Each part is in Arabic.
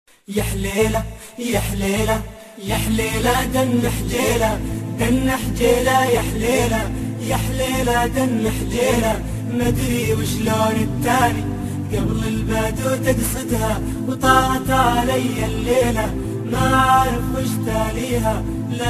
يا حليلة يا حليلة يا حليلة دن حجيلة دن حجيلة يا حليلة يا حليلة دن حجيلة مدري وشلون التالي قبل البدو تقصدها وطارت علي الليلة ما عارف وش تاليها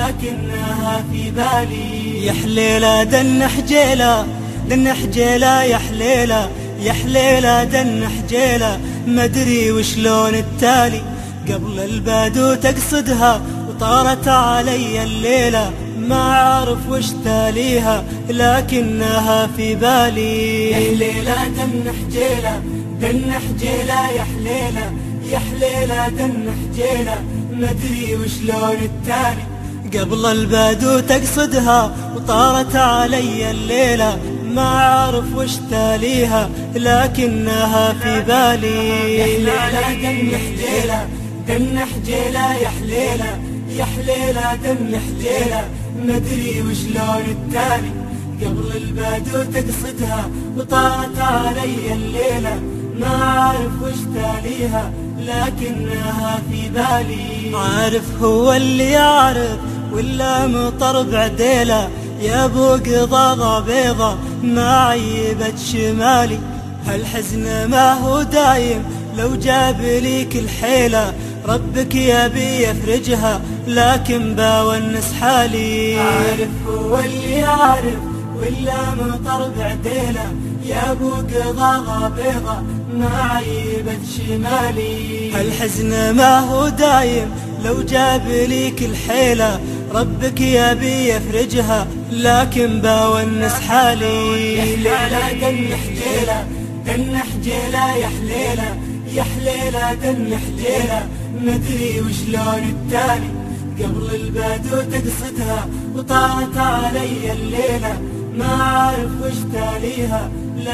لكنها في بالي. يا حليلة دن حجيلة دن حجيلة يا حليلة يا حليلة دن حجيلة مدري وشلون التالي قبل البدو تقصدها وطارت علي الليلة ما عارف وش تاليها لكنها في بالي. يا حليلة دن حجيلة دن حجيلة يا حليلة يا حليلة دن حجيلة مدري وشلون التالي قبل البدو تقصدها وطارت علي الليلة ما عارف وش تاليها لكنها في بالي. يا حليلة دن حجيلة دن حجيلة يا حليلة يا حليلة دن حجيلة مدري وشلون التالي قبل البدو تقصدها وطارت علي الليلة ما عارف وش تاليها لكنها في بالي. عارف هو اللي يعرف ولا مطر بعديله يا ابو قضاضة بيضة ما عيبت شمالي هالحزن ما هو دايم لو جاب ليك الحيلة ربك يبي يفرجها لكن باونس حالي. عارف هو اللي يعرف ولا مطر بعديله يا ابو قضاضة بيضة ما عيبت شمالي هالحزن ما هو دايم لو جاب ليك الحيلة ربك يبي يفرجها لكن باونس حالي. يا حليلة دن حجيلة دن حجيلة يا حليلة يا حليلة دن حجيلة مدري وشلون التالي قبل البدو تقصدها وطارت علي الليلة ما عارف وش تاليها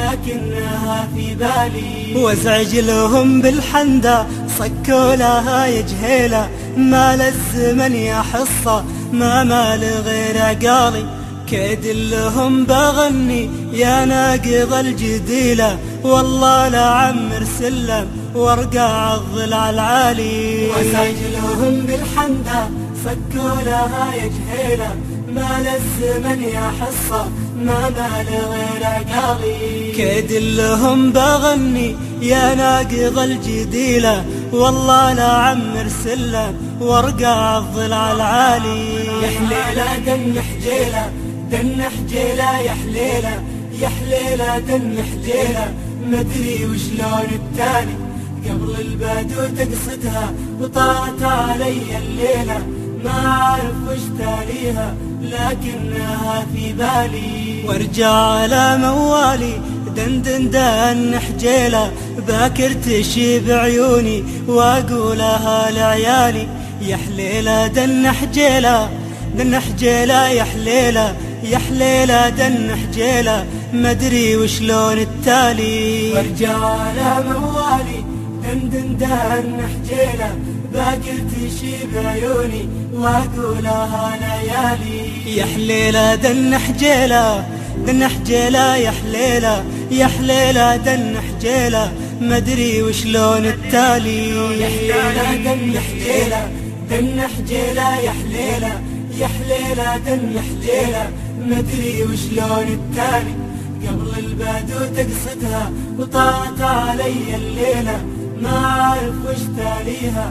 لكنها في بالي. وازعج لهم بالحندة صكوا لها يا جهيلة مال الزمن يا حصة ما مال غير عقالي كيد لهم بغني يا ناقض الجديلة والله لا عمر سلم وارقع الضلع العالي. وازعج لهم بالحندة صكوا لها يا جهيلة مال الزمن يا حصة ما مال غير عقالي كيد لهم بغني يا ناقض الجديلة والله لا عمر سلم وارقع الضلع العالي. يا حليلة دن حجيلة دن حجيلة يا حليلة يا حليلة دن حجيلة مدري وشلون التالي قبل البدو تقصدها وطارت علي الليلة ما عارف وش تاليها لكنها في بالي. وارجع على موالي دندن دن حجيلة باكر تشيب عيوني واقولها لعيالي يا حليلة دن حجيلة دن حجيلة يا حليلة يا حليلة دن حجيلة مدري وشلون التالي. وارجع على موالي دندن دن حجيلة باكر تشيب عيوني واقولها لعيالي يا حليلة دن حجيلة دن حجيلة يا حليلة يا حليلة دن حجيلة مدري وشلون التالي. يا حليلة دن حجيلة دن حجيلة يا حليلة يا حليلة دن حجيلة مدري وشلون التالي قبل البدو تقصدها وطارت علي الليلة ما عارف وش تاليها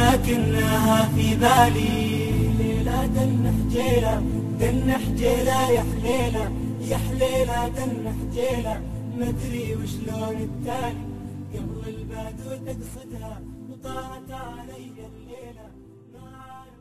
لكنها في بالي. حليلة دن حجيلة دن حجيلة يا حليلة يا حليلة دن حجيلة مدري وشلون التالي قبل البدو تقصدها وطارت علي الليلة ما عارف